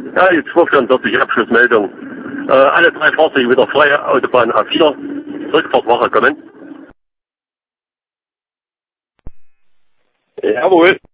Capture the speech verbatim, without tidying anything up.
Ja, jetzt fünfundvierzig Abschlussmeldung. Äh, alle drei Fahrzeuge wieder frei, Autobahn A vier. Rückfahrtwache kommen. Jawohl.